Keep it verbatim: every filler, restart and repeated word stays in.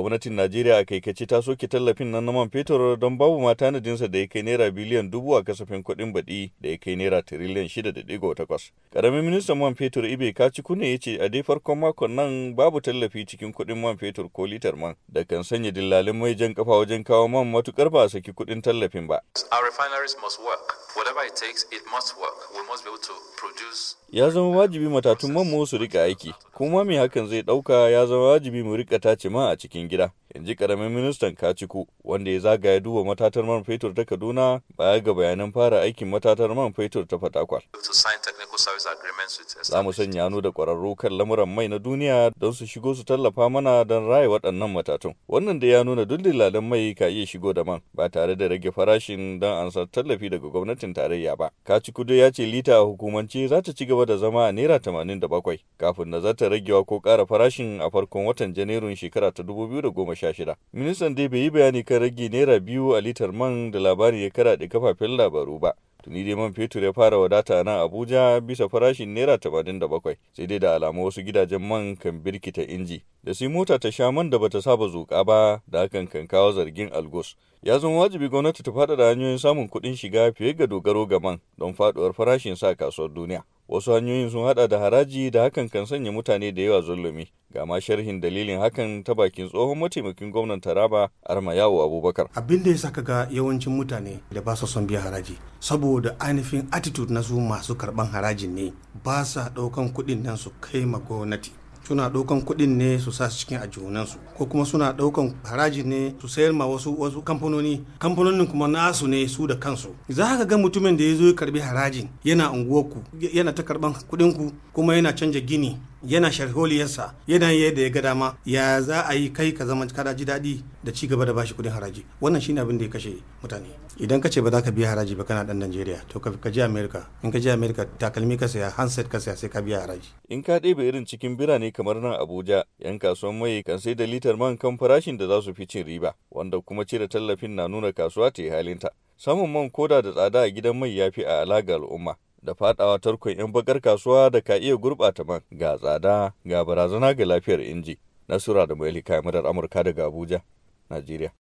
Gwamnatin Najeriya a kaikace ta soke tallafin nan na man fetur don babu ma tanadinsa da ya kai naira biliyan dubu a kasafin kuɗin baɗi da ya kai naira tiriliyan shida da ɗigo takwas. Ƙaramin ministan man fetur Ibe Kachikune ya ce a dai farkon makon nan babu tallafi cikin kuɗin man fetur ko litar man da kan sanya dillalin mai jan kafa wajen kawo man matukar ba a saki kuɗin tallafin ba. Our refineries must work. Whatever it takes, it must work. We must be able to produce. Ya zama wajibi matatun man mu su rika aiki, kuma me hakan zai ɗauka ya zama wajibi mu rika tace man a cikin gida. In ji ƙaramin ministan Kaciku, wanda ya zagaya duba matatar man fetur ta Kaduna baya ga bayanan fara aikin matatar man fetur ta Fatakwal. Za mu sanya hannu da ƙwararru kan lamuran mai na duniya don su shigo su tallafa mana don raya waɗannan matatun. Wannan da ya nuna duk dillalan mai ka iya shigo da man ba tare da rage farashin don ansar tallafi daga gwamnatin tarayya ba. Kaciku dai ya ce lita a hukumance za ta ci gaba da zama a naira tamanin da bakwai kafin na zata ragewa ko ƙara farashin a farkon watan Janairun shekara ta dubu biyu da goma sha shida. Ministan dai bai yi bayani kan rage naira biyu a litar man da labarin ya karaɗe kafafen labaru ba. Tuni dai man fetur ya fara wadata nan Abuja bisa farashin naira tamanin da bakwai, sai dai da alamu wasu gidajen man kan birkita inji da sai mota ta sha man da bata saba zuƙa ba da hakan kan kawo zargin algos. Ya zama wajibi gwamnati ta faɗaɗa hanyoyin samun kuɗin shiga fiye ga dogaro ga man don faɗuwar farashin sa kasuwar duniya. Wasu hanyoyin sun hada da haraji da hakan kan sanya mutane da yawa zulumi. Ga ma sharhin dalilin hakan ta bakin tsohon mataimakin gwamnan Taraba Arma Yawo Abubakar. Abin da ya saka ga yawancin mutane da ba su son biya haraji saboda ainihin attitude na su masu karban harajin ne ba sa daukan kuɗin nan su kai ma gwamnati. Suna ɗaukan kuɗin ne su sa cikin ajihunansu ko kuma suna ɗaukan haraji ne su sayar ma wasu wasu kamfanoni kamfanonin kuma nasu ne su da kansu. Za ka ga mutumin da ya zo ya karbi harajin yana unguwarku yana ta karban kuɗinku kuma yana canja gini yana sharholiyarsa yana yadda ya ga dama ya za a yi kai ka zama kada ji daɗi da ci gaba da bashi kuɗin haraji. Wannan shine abin da ya kashe mutane. Idan ka ce ba za ka biya haraji ba kana ɗan Najeriya to ka je America. In ka je America takalmi ka saya handset ka saya sai ka biya haraji. In ka ɗebe irin cikin birane kamar nan Abuja, 'yan kasuwan mai kan sai da litar man kan farashin da za su fi cin riba, wanda kuma cire tallafin na nuna kasuwa ta yi halinta. Samun man koda da tsada a gidan mai ya fi a alaga al'umma, da fadawa tarkon 'yan bakar kasuwa da ka iya gurɓata man ga tsada ga barazana ga lafiyar inji. Nasura da Maili Kamarar Amurka daga Abuja, Najeriya.